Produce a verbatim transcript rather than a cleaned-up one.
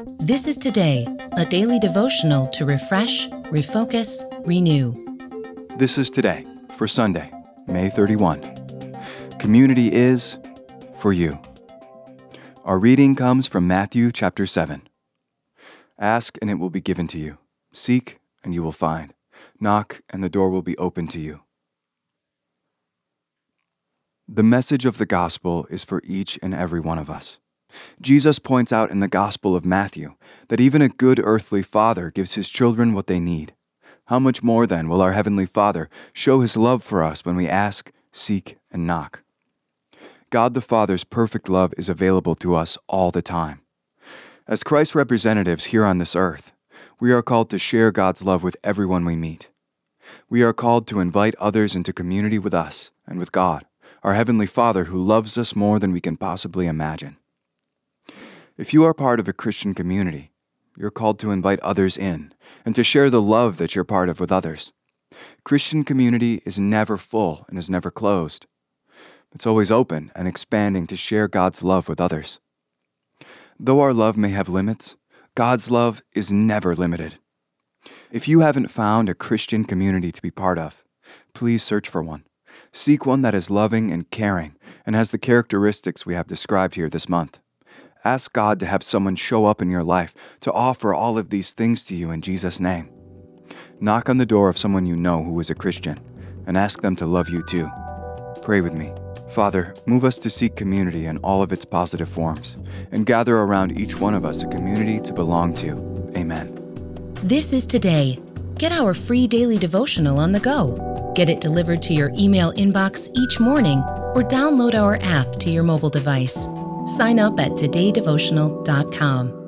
This is Today, a daily devotional to refresh, refocus, renew. This is Today for Sunday, May thirty-first. Community is for you. Our reading comes from Matthew chapter seven. Ask and it will be given to you. Seek and you will find. Knock and the door will be opened to you. The message of the gospel is for each and every one of us. Jesus points out in the Gospel of Matthew that even a good earthly father gives his children what they need. How much more then will our Heavenly Father show His love for us when we ask, seek, and knock? God the Father's perfect love is available to us all the time. As Christ's representatives here on this earth, we are called to share God's love with everyone we meet. We are called to invite others into community with us and with God, our Heavenly Father who loves us more than we can possibly imagine. If you are part of a Christian community, you're called to invite others in and to share the love that you're part of with others. Christian community is never full and is never closed. It's always open and expanding to share God's love with others. Though our love may have limits, God's love is never limited. If you haven't found a Christian community to be part of, please search for one. Seek one that is loving and caring and has the characteristics we have described here this month. Ask God to have someone show up in your life to offer all of these things to you in Jesus' name. Knock on the door of someone you know who is a Christian and ask them to love you too. Pray with me. Father, move us to seek community in all of its positive forms and gather around each one of us a community to belong to. Amen. This is Today. Get our free daily devotional on the go. Get it delivered to your email inbox each morning or download our app to your mobile device. Sign up at today devotional dot com.